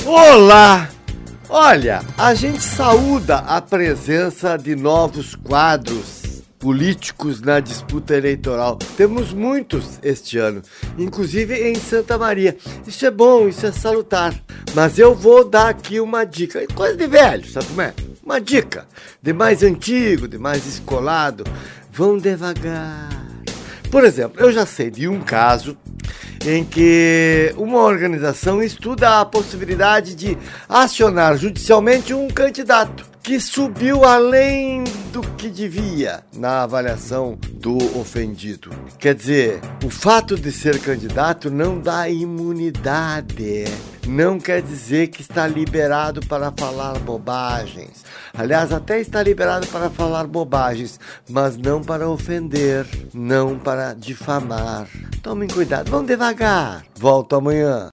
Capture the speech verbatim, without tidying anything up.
Olá! Olha, a gente saúda a presença de novos quadros políticos na disputa eleitoral. Temos muitos este ano, inclusive em Santa Maria. Isso é bom, isso é salutar. Mas eu vou dar aqui uma dica, coisa de velho, sabe como é? Uma dica de mais antigo, de mais escolado. Vão devagar. Por exemplo, eu já sei de um caso em que uma organização estuda a possibilidade de acionar judicialmente um candidato que subiu além do que devia na avaliação do ofendido. Quer dizer, o fato de ser candidato não dá imunidade. Não quer dizer que está liberado para falar bobagens. Aliás, até está liberado para falar bobagens, mas não para ofender, não para difamar. Tomem cuidado, vão devagar. Volto amanhã.